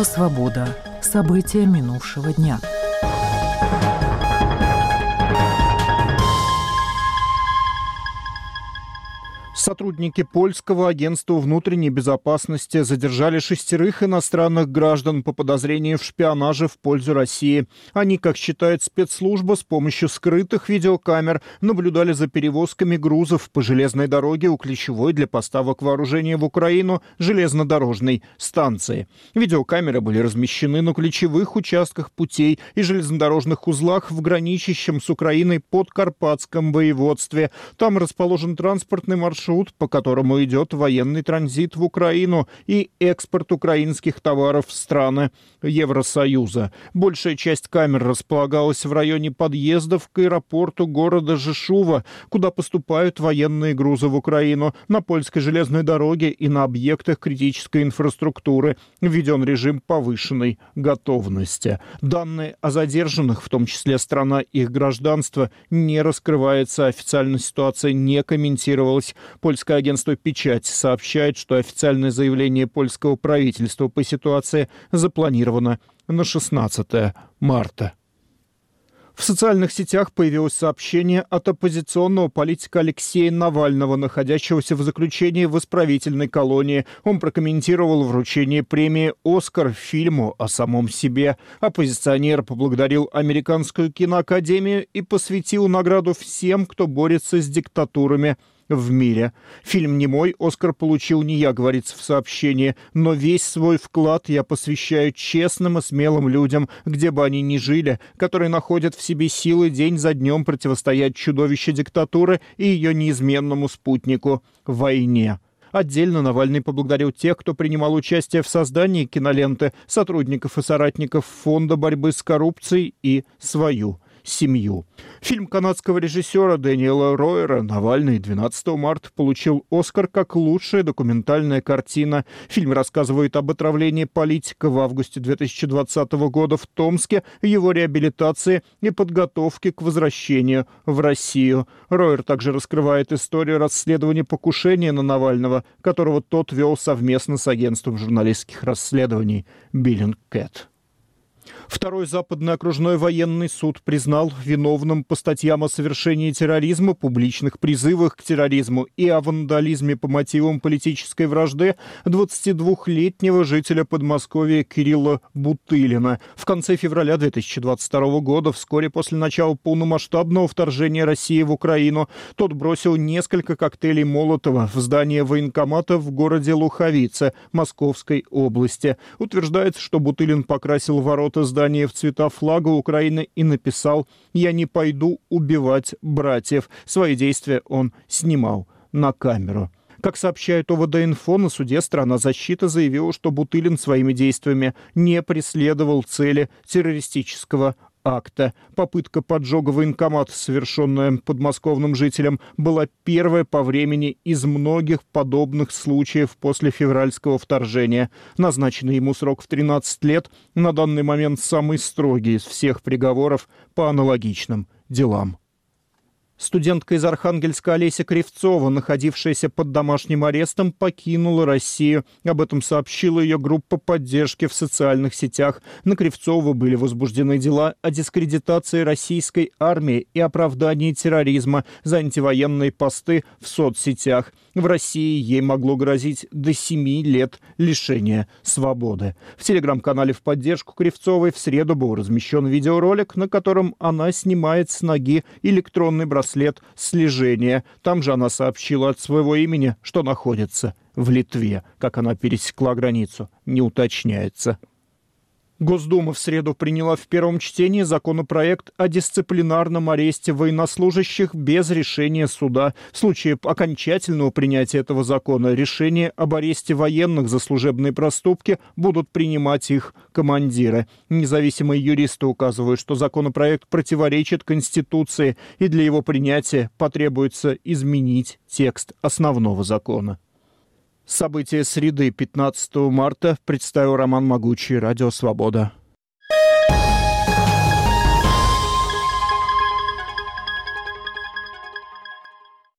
Радио «Свобода». События минувшего дня. Сотрудники польского агентства внутренней безопасности задержали 6 иностранных граждан по подозрению в шпионаже в пользу России. Они, как считает спецслужба, с помощью скрытых видеокамер наблюдали за перевозками грузов по железной дороге у ключевой для поставок вооружения в Украину железнодорожной станции. Видеокамеры были размещены на ключевых участках путей и железнодорожных узлах в граничащем с Украиной Подкарпатском воеводстве. Там расположен транспортный маршрут, по которому идет военный транзит в Украину и экспорт украинских товаров в страны Евросоюза. Большая часть камер располагалась в районе подъездов к аэропорту города Жешува, куда поступают военные грузы в Украину, на польской железной дороге и на объектах критической инфраструктуры. Введен режим повышенной готовности. Данные о задержанных, в том числе страна их гражданства, не раскрывается. Официально ситуация не комментировалась. Польское агентство «Печать» сообщает, что официальное заявление польского правительства по ситуации запланировано на 16 марта. В социальных сетях появилось сообщение от оппозиционного политика Алексея Навального, находящегося в заключении в исправительной колонии. Он прокомментировал вручение премии «Оскар» фильму о самом себе. Оппозиционер поблагодарил Американскую киноакадемию и посвятил награду всем, кто борется с диктатурами в мире. Фильм «Не мой» Оскар получил не я, говорится в сообщении, но весь свой вклад я посвящаю честным и смелым людям, где бы они ни жили, которые находят в себе силы день за днем противостоять чудовищу диктатуры и ее неизменному спутнику – войне. Отдельно Навальный поблагодарил тех, кто принимал участие в создании киноленты, сотрудников и соратников Фонда борьбы с коррупцией и свою семью. Фильм канадского режиссера Дэниела Ройера «Навальный» 12 марта получил «Оскар» как лучшая документальная картина. Фильм рассказывает об отравлении политика в августе 2020 года в Томске, его реабилитации и подготовке к возвращению в Россию. Ройер также раскрывает историю расследования покушения на Навального, которого тот вел совместно с агентством журналистских расследований Bellingcat. Второй Западный окружной военный суд признал виновным по статьям о совершении терроризма, публичных призывах к терроризму и о вандализме по мотивам политической вражды 22-летнего жителя Подмосковья Кирилла Бутылина. В конце февраля 2022 года, вскоре после начала полномасштабного вторжения России в Украину, тот бросил несколько коктейлей Молотова в здание военкомата в городе Луховице Московской области. Утверждается, что Бутылин покрасил ворота здания в цвета флага Украины и написал «Я не пойду убивать братьев». Свои действия он снимал на камеру. Как сообщает ОВД-инфо, на суде сторона защиты заявила, что Бутылин своими действиями не преследовал цели террористического акта. Попытка поджога военкомата, совершенная подмосковным жителем, была первая по времени из многих подобных случаев после февральского вторжения. Назначенный ему срок в 13 лет на данный момент самый строгий из всех приговоров по аналогичным делам. Студентка из Архангельска Олеся Кривцова, находившаяся под домашним арестом, покинула Россию. Об этом сообщила ее группа поддержки в социальных сетях. На Кривцову были возбуждены дела о дискредитации российской армии и оправдании терроризма за антивоенные посты в соцсетях. В России ей могло грозить до 7 лет лишения свободы. В телеграм-канале в поддержку Кривцовой в среду был размещен видеоролик, на котором она снимает с ноги электронный браслет слежения. Там же она сообщила от своего имени, что находится в Литве. Как она пересекла границу, не уточняется. Госдума в среду приняла в первом чтении законопроект о дисциплинарном аресте военнослужащих без решения суда. В случае окончательного принятия этого закона решение об аресте военных за служебные проступки будут принимать их командиры. Независимые юристы указывают, что законопроект противоречит Конституции, и для его принятия потребуется изменить текст основного закона. События среды 15 марта представил Роман Могучий, Радио «Свобода».